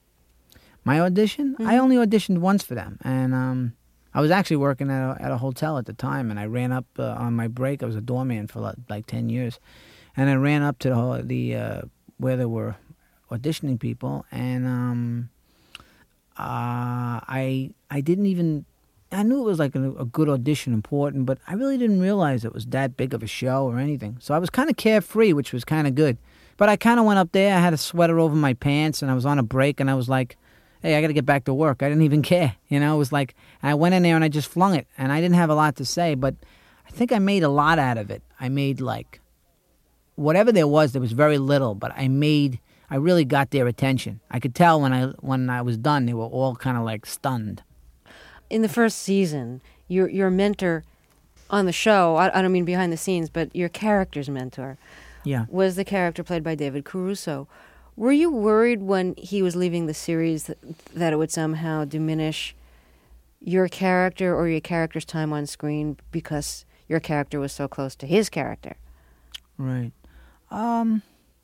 S15: my audition,
S1: Mm-hmm.
S15: I only auditioned once for them, and um, I was actually working at a, at a hotel at the time, and I ran up uh, on my break. I was a doorman for like, like ten years, and I ran up to the, the uh, where they were auditioning people, and um, uh, I I didn't even. I knew it was like a, a good audition, important, but I really didn't realize it was that big of a show or anything. So I was kind of carefree, which was kind of good. But I kind of went up there. I had a sweater over my pants, and I was on a break, and I was like, hey, I got to get back to work. I didn't even care. You know, it was like, I went in there, and I just flung it. And I didn't have a lot to say, but I think I made a lot out of it. I made, like, whatever there was, there was very little, but I made, I really got their attention. I could tell when I, when I was done, they were all kind of, like, stunned.
S1: In the first season, your your mentor on the show, I, I don't mean behind the scenes, but your character's mentor,
S15: Yeah.
S1: was the character played by David Caruso. Were you worried when he was leaving the series that, that it would somehow diminish your character or your character's time on screen because your character was so close to his character?
S15: Right. Um,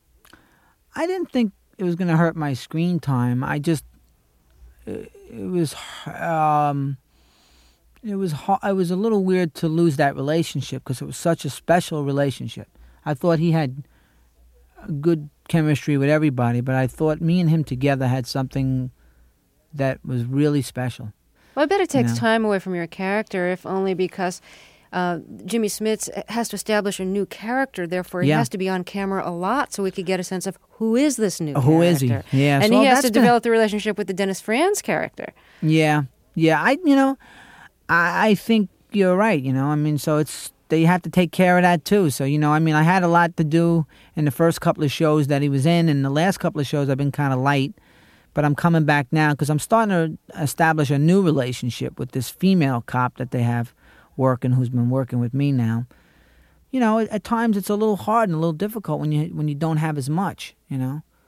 S15: I didn't think it was going to hurt my screen time. I just, it, it was, um, it was, ho- it was a little weird to lose that relationship because it was such a special relationship. I thought he had good chemistry with everybody, but I thought me and him together had something that was really special.
S1: Well, I bet it takes
S15: Yeah.
S1: time away from your character, if only because uh, Jimmy Smits has to establish a new character. Therefore, he
S15: Yeah.
S1: has to be on camera a lot so we could get a sense of who is this new
S15: Who is he?
S1: character.
S15: Yeah,
S1: and
S15: so
S1: he has
S15: that's
S1: to
S15: been-
S1: develop the relationship with the Dennis Franz character.
S15: Yeah, yeah. I, you know, I, I think you're right. You know, I mean, so it's they have to take care of that too. So you know, I mean, I had a lot to do in the first couple of shows that he was in, and the last couple of shows I've been kind of light. But I'm coming back now because I'm starting to establish a new relationship with this female cop that they have working, who's been working with me now. You know, at, at times it's a little hard and a little difficult when you when you don't have as much. You know,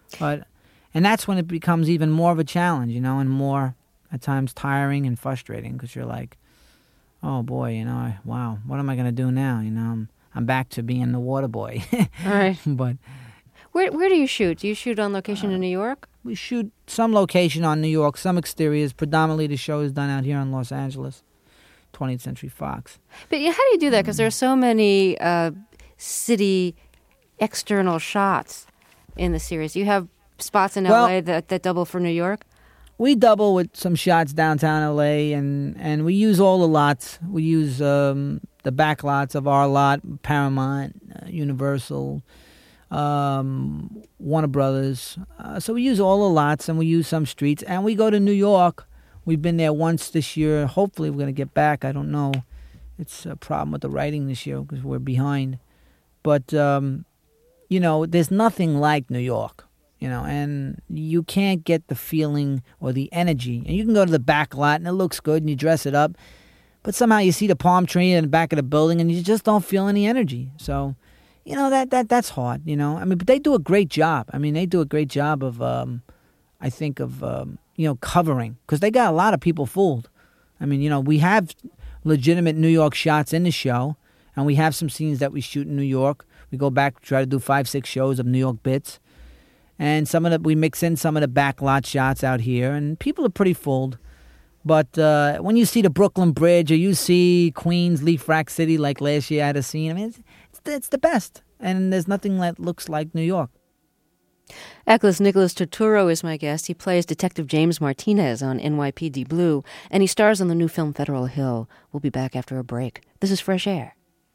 S15: But and that's when it becomes even more of a challenge, you know, and more at times tiring and frustrating because you're like, oh boy, you know, I, wow, what am I going to do now? You know, I'm, I'm back to being the water boy.
S1: All right.
S15: But
S1: where where do you shoot? Do you shoot on location uh, in New York?
S15: We shoot some location on New York, some exteriors. Predominantly, the show is done out here in Los Angeles, twentieth Century Fox.
S1: But how do you do that? Because there are so many uh, city external shots in the series. You have spots in
S15: well,
S1: L A that, that double for New York?
S15: We double with some shots downtown L A, and, and we use all the lots. We use um, the back lots of our lot, Paramount, uh, Universal, um, Warner Brothers. Uh, so we use all the lots, and we use some streets. And we go to New York. We've been there once this year. Hopefully we're going to get back. I don't know. It's a problem with the writing this year because we're behind. But, um, you know, there's nothing like New York. You know, and you can't get the feeling or the energy. And you can go to the back lot, and it looks good, and you dress it up. But somehow you see the palm tree in the back of the building, and you just don't feel any energy. So, you know, that that that's hard, you know. I mean, but they do a great job. I mean, they do a great job of, um, I think, of, um, you know, covering. Because they got a lot of people fooled. I mean, you know, we have legitimate New York shots in the show, and we have some scenes that we shoot in New York. We go back, try to do five, six shows of New York bits. And some of the we mix in some of the backlot shots out here, and people are pretty fooled. But uh, when you see the Brooklyn Bridge or you see Queens, Leaf Rack City, like last year I had a scene, I mean, it's, it's, it's the best. And there's nothing that looks like New York.
S1: Actress Nicholas Turturro is my guest. He plays Detective James Martinez on N Y P D Blue, and he stars in the new film Federal Hill. We'll be back after a break. This is Fresh Air.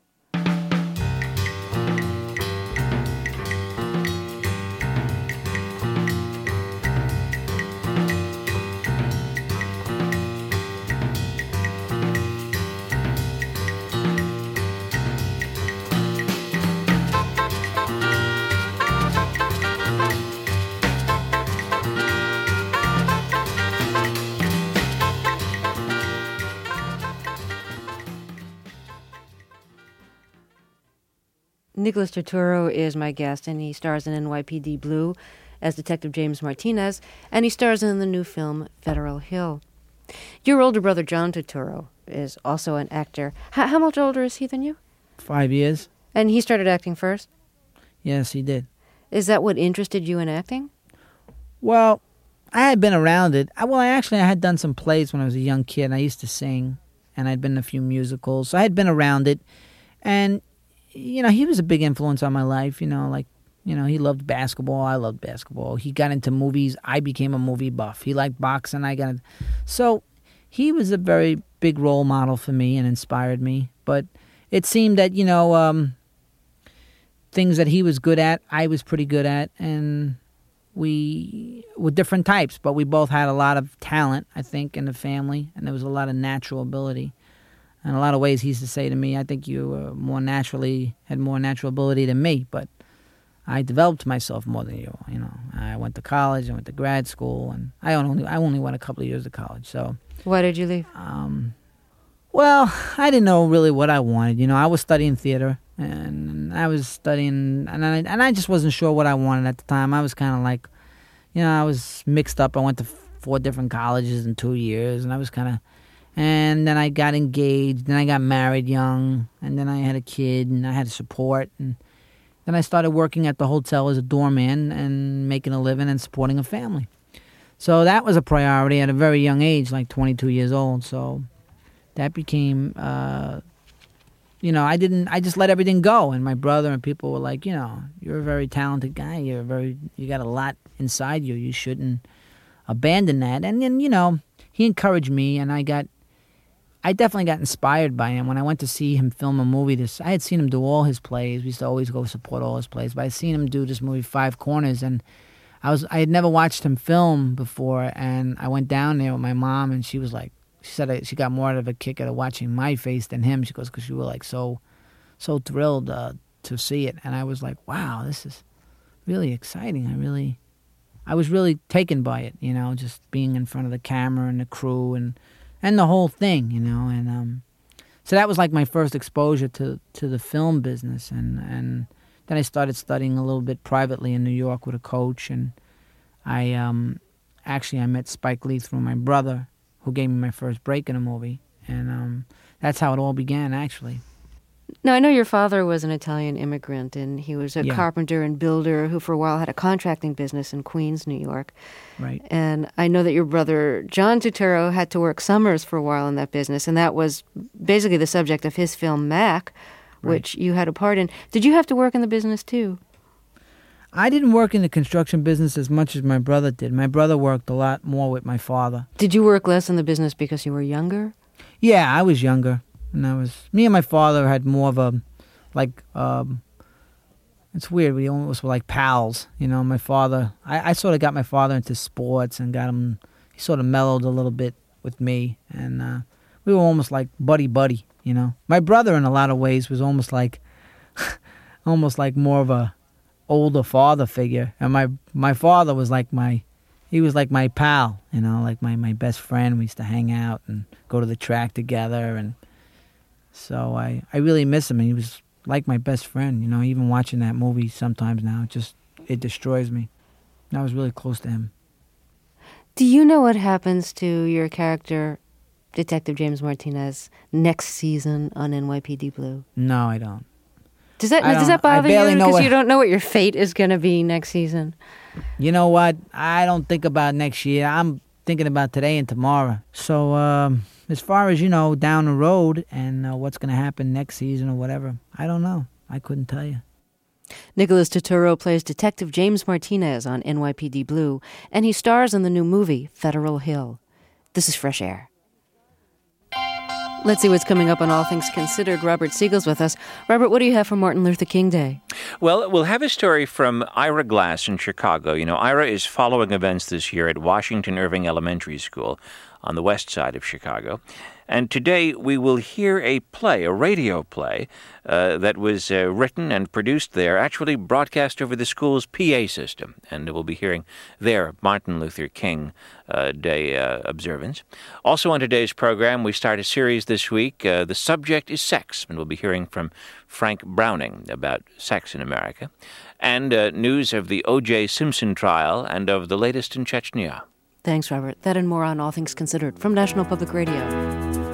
S1: Nicholas Turturro is my guest, and he stars in N Y P D Blue as Detective James Martinez, and he stars in the new film Federal Hill. Your older brother, John Turturro, is also an actor. H- how much older is he than you?
S15: Five years.
S1: And he started acting first?
S15: Yes, he did.
S1: Is that what interested you in acting?
S15: Well, I had been around it. I, well, I actually I had done some plays when I was a young kid, and I used to sing, and I'd been in a few musicals, so I had been around it. And you know, he was a big influence on my life, you know, like, you know, he loved basketball, I loved basketball. He got into movies, I became a movie buff. He liked boxing, I got into... So he was a very big role model for me and inspired me. But it seemed that, you know, um, things that he was good at, I was pretty good at, and we were different types, but we both had a lot of talent, I think, in the family, and there was a lot of natural ability. In a lot of ways, he used to say to me, I think you uh, more naturally had more natural ability than me, but I developed myself more than you. You know, I went to college, I went to grad school, and I only I only went a couple of years to college. So
S1: why did you leave?
S15: Um, well, I didn't know really what I wanted. You know, I was studying theater, and I was studying, and I and I just wasn't sure what I wanted at the time. I was kind of like, you know, I was mixed up. I went to four different colleges in two years, and I was kind of. And then I got engaged, then I got married young, and then I had a kid, and I had support. And then I started working at the hotel as a doorman and making a living and supporting a family. So that was a priority at a very young age, like twenty-two years old. So that became, uh, you know, I didn't, I just let everything go. And my brother and people were like, you know, you're a very talented guy. You're a very, you got a lot inside you. You shouldn't abandon that. And then, you know, he encouraged me, and I got, I definitely got inspired by him. When I went to see him film a movie, this I had seen him do all his plays. We used to always go support all his plays. But I seen him do this movie, Five Corners, and I was I had never watched him film before. And I went down there with my mom, and she was like, she said I, she got more out of a kick out of watching my face than him. She goes, because you were like so, so thrilled uh, to see it. And I was like, wow, this is really exciting. I really, I was really taken by it. You know, just being in front of the camera and the crew and. And the whole thing, you know, and um, so that was like my first exposure to, to the film business, and, and then I started studying a little bit privately in New York with a coach, and I um, actually I met Spike Lee through my brother, who gave me my first break in a movie, and um, that's how it all began, actually.
S1: Now, I know your father was an Italian immigrant, and he was a
S15: Yeah.
S1: carpenter and builder who for a while had a contracting business in Queens, New York.
S15: Right.
S1: And I know that your brother, John Turturro, had to work summers for a while in that business, and that was basically the subject of his film, Mac, which you had a part in. Did you have to work in the business, too?
S15: I didn't work in the construction business as much as my brother did. My brother worked a lot more with my father.
S1: Did you work less in the business because you were younger?
S15: Yeah, I was younger. And I was, me and my father had more of a, like, um, it's weird, we almost were like pals, you know. My father, I, I sort of got my father into sports and got him, he sort of mellowed a little bit with me, and uh, we were almost like buddy-buddy, you know. My brother, in a lot of ways, was almost like, almost like more of a older father figure, and my, my father was like my, he was like my pal, you know, like my, my best friend. We used to hang out and go to the track together, and so I, I really miss him, and he was like my best friend, you know. Even watching that movie sometimes now, it just, it destroys me. And I was really close to him.
S1: Do you know what happens to your character, Detective James Martinez, next season on N Y P D Blue?
S15: No, I don't.
S1: Does that
S15: I
S1: does
S15: don't-
S1: that
S15: I
S1: bother you?
S15: barely know
S1: Because
S15: what-
S1: you don't know what your fate is going to be next season.
S15: You know what? I don't think about next year. I'm thinking about today and tomorrow. So, um, as far as, you know, down the road and uh, what's going to happen next season or whatever, I don't know. I couldn't tell you.
S1: Nicholas Turturro plays Detective James Martinez on N Y P D Blue, and he stars in the new movie, Federal Hill. This is Fresh Air. Let's see what's coming up on All Things Considered. Robert Siegel's with us. Robert, what do you have for Martin Luther King Day?
S16: Well, we'll have a story from Ira Glass in Chicago. You know, Ira is following events this year at Washington Irving Elementary School on the west side of Chicago. And today we will hear a play, a radio play, uh, that was uh, written and produced there, actually broadcast over the school's P A system. And we'll be hearing their Martin Luther King uh, Day uh, observance. Also on today's program, we start a series this week. Uh, the subject is sex, and we'll be hearing from Frank Browning about sex in America. And uh, news of the O J Simpson trial and of the latest in Chechnya.
S1: Thanks, Robert. That and more on All Things Considered from National Public Radio.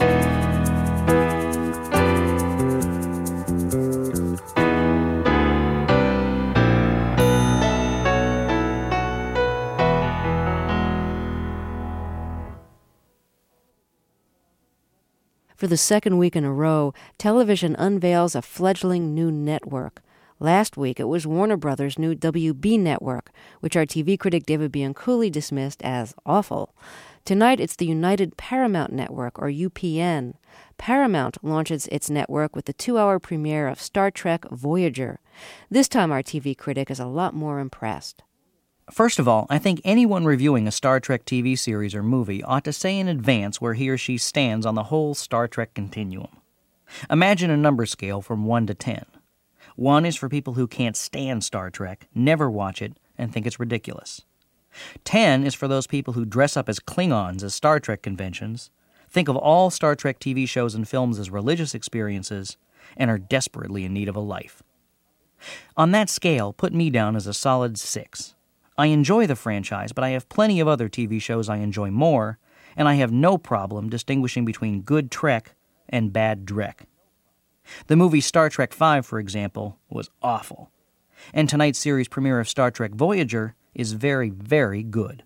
S1: For the second week in a row, television unveils a fledgling new network. Last week, it was Warner Brothers' new W B network, which our T V critic David Bianculli dismissed as awful. Tonight, it's the United Paramount Network, or U P N. Paramount launches its network with the two-hour premiere of Star Trek Voyager. This time, our T V critic is a lot more impressed.
S17: First of all, I think anyone reviewing a Star Trek T V series or movie ought to say in advance where he or she stands on the whole Star Trek continuum. Imagine a number scale from one to ten. One is for people who can't stand Star Trek, never watch it, and think it's ridiculous. Ten is for those people who dress up as Klingons at Star Trek conventions, think of all Star Trek T V shows and films as religious experiences, and are desperately in need of a life. On that scale, put me down as a solid six. I enjoy the franchise, but I have plenty of other T V shows I enjoy more, and I have no problem distinguishing between good Trek and bad Drek. The movie Star Trek five, for example, was awful. And tonight's series premiere of Star Trek Voyager is very, very good.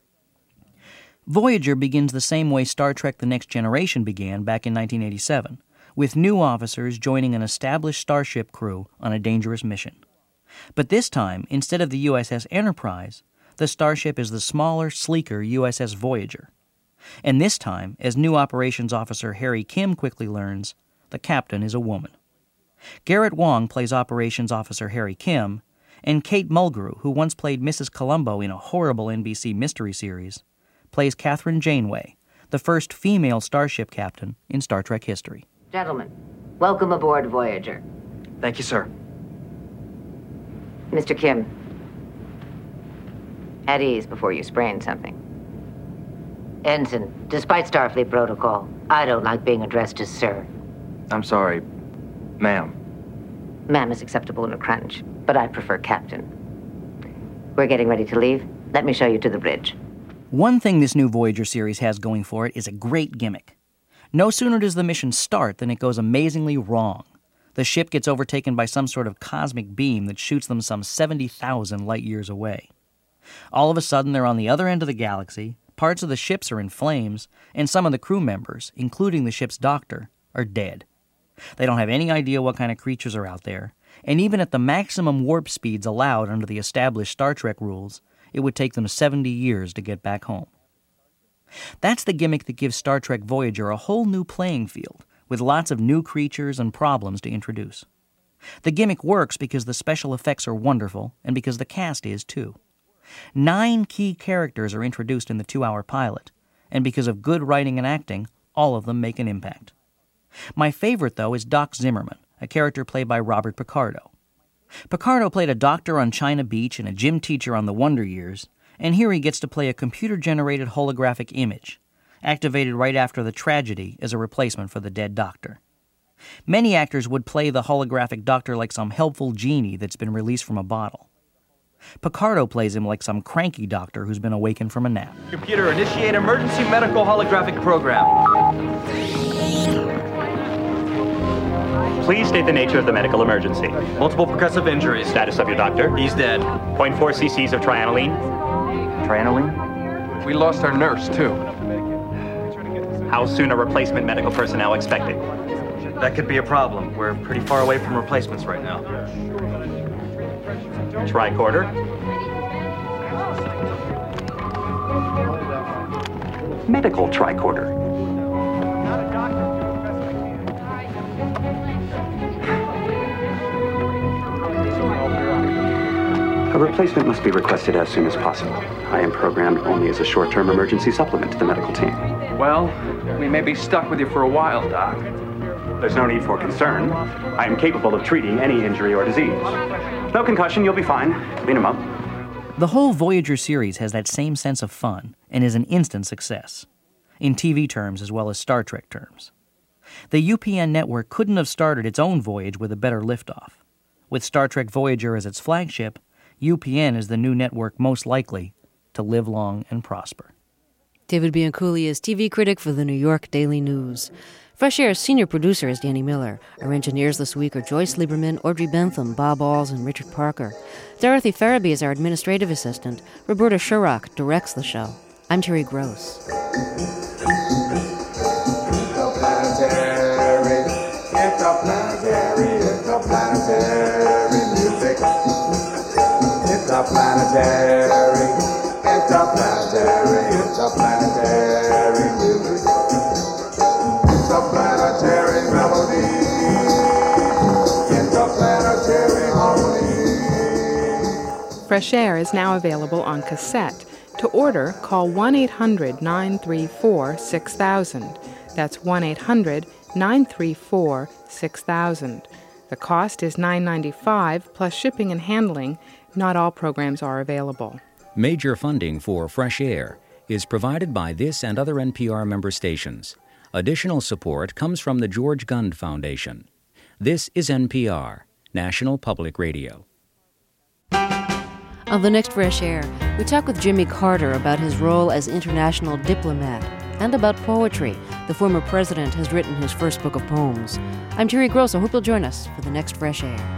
S17: Voyager begins the same way Star Trek The Next Generation began back in nineteen eighty-seven, with new officers joining an established starship crew on a dangerous mission. But this time, instead of the U S S Enterprise, the starship is the smaller, sleeker U S S Voyager. And this time, as new operations officer Harry Kim quickly learns, the captain is a woman. Garrett Wang plays operations officer Harry Kim, and Kate Mulgrew, who once played Missus Columbo in a horrible N B C mystery series, plays Catherine Janeway, the first female starship captain in Star Trek history.
S18: Gentlemen, welcome aboard Voyager.
S17: Thank you, sir.
S18: Mister Kim, at ease before you sprain something. Ensign, despite Starfleet protocol, I don't like being addressed as sir.
S19: I'm sorry, ma'am.
S18: Ma'am is acceptable in a crunch, but I prefer captain. We're getting ready to leave. Let me show you to the bridge.
S17: One thing this new Voyager series has going for it is a great gimmick. No sooner does the mission start than it goes amazingly wrong. The ship gets overtaken by some sort of cosmic beam that shoots them some seventy thousand light years away. All of a sudden, they're on the other end of the galaxy, parts of the ships are in flames, and some of the crew members, including the ship's doctor, are dead. They don't have any idea what kind of creatures are out there, and even at the maximum warp speeds allowed under the established Star Trek rules, it would take them seventy years to get back home. That's the gimmick that gives Star Trek Voyager a whole new playing field, with lots of new creatures and problems to introduce. The gimmick works because the special effects are wonderful, and because the cast is, too. Nine key characters are introduced in the two-hour pilot, and because of good writing and acting, all of them make an impact. My favorite, though, is Doc Zimmerman, a character played by Robert Picardo. Picardo played a doctor on China Beach and a gym teacher on The Wonder Years, and here he gets to play a computer-generated holographic image, activated right after the tragedy as a replacement for the dead doctor. Many actors would play the holographic doctor like some helpful genie that's been released from a bottle. Picardo plays him like some cranky doctor who's been awakened from a nap.
S19: Computer, initiate emergency medical holographic program.
S20: Please state the nature of the medical emergency.
S19: Multiple percussive injuries.
S20: Status of your doctor.
S19: He's dead.
S20: zero point four cc's of trianoline.
S19: Trianoline? We lost our nurse, too.
S20: How soon are replacement medical personnel expected?
S19: That could be a problem. We're pretty far away from replacements right now.
S20: Tricorder. Medical tricorder. A replacement must be requested as soon as possible. I am programmed only as a short-term emergency supplement to the medical team.
S19: Well, we may be stuck with you for a while, Doc.
S20: There's no need for concern. I am capable of treating any injury or disease. No concussion, you'll be fine. Clean him up.
S17: The whole Voyager series has that same sense of fun and is an instant success, in T V terms as well as Star Trek terms. The U P N network couldn't have started its own voyage with a better liftoff. With Star Trek Voyager as its flagship, U P N is the new network most likely to live long and prosper.
S1: David Bianculli is T V critic for the New York Daily News. Fresh Air's senior producer is Danny Miller. Our engineers this week are Joyce Lieberman, Audrey Bentham, Bob Alls, and Richard Parker. Dorothy Farabee is our administrative assistant. Roberta Sherrock directs the show. I'm Terry Gross.
S21: Interplanetary, interplanetary, interplanetary music. Interplanetary, interplanetary, interplanetary music. Interplanetary melody, interplanetary harmony.
S9: Fresh Air is now available on cassette. To order, call one eight hundred nine three four six thousand. That's one eight hundred nine three four six thousand. The cost is nine dollars and ninety-five cents plus shipping and handling. Not all programs are available.
S10: Major funding for Fresh Air is provided by this and other N P R member stations. Additional support comes from the George Gund Foundation. This is N P R, National Public Radio.
S1: On the next Fresh Air, we talk with Jimmy Carter about his role as international diplomat and about poetry. The former president has written his first book of poems. I'm Terry Gross. I hope you'll join us for the next Fresh Air.